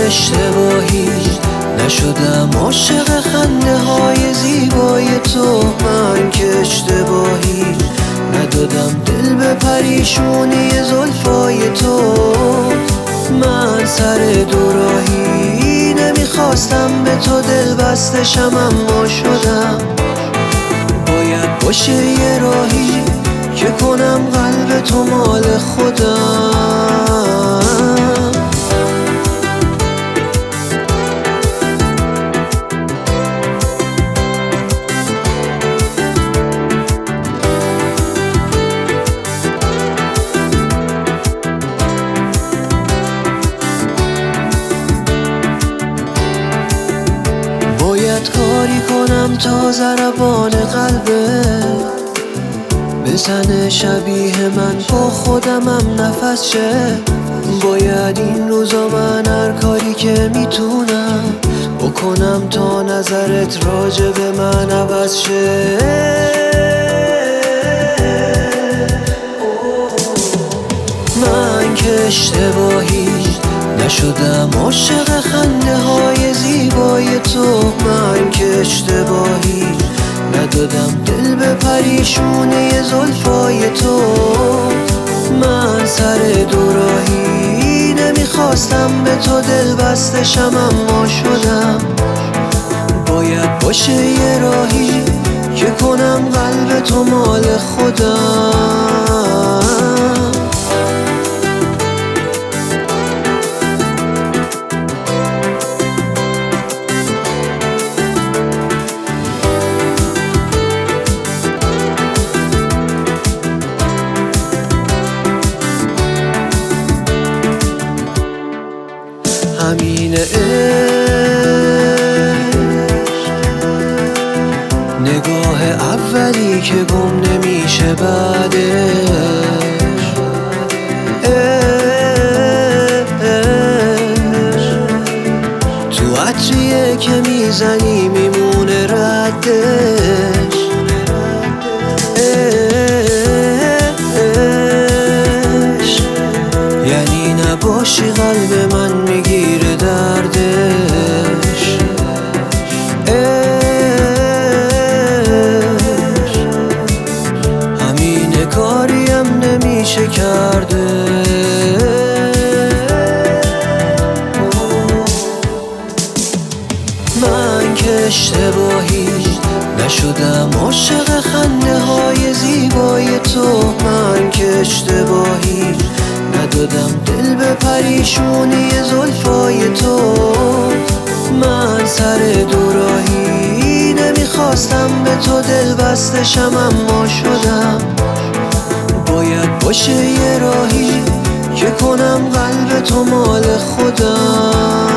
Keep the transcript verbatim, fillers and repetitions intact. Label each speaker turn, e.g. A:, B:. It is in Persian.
A: اشتباهی نشدم عاشق خنده های زیبای تو، من که اشتباهی ندادم دل به پریشونی زلفای تو. من سر دوراهی نمیخواستم به تو دل بستشم، اما شدم. باید باشه یه راهی که کنم قلب تو مال خودم. باید کاری کنم تا ضربان قلبت بزنه شبیه من، با خودمم نفس شه. باید این روزا من هر کاری که میتونم بکنم تا نظرت راجع به من عوض شه. من که اشتباهی نشدم عاشق خنده های زیبای تو، من که اشتباهی ندادم دل به پریشونی زلفای تو. من سر دوراهی نمیخواستم به تو دل بستشم، اما شدم. باید باشه یه راهی که کنم قلب تو مال خودم. همین عشق، نگاه اولی که گم نمیشه بعدش. عشق تو عطریه که میزنی میمونه ردش. عشق یعنی نباشی قلب من میگیره دردش. عشق همین کاریم نمیشه کرده. من که اشتباهی نشدم عاشق خنده های زیبای تو، من که اشتباهی ندادم دل به پریشونی زلفای تو. من سر دوراهی نمیخواستم به تو دل بستشم، اما شدم. باید باشه یه راهی که کنم قلب تو مال خودم.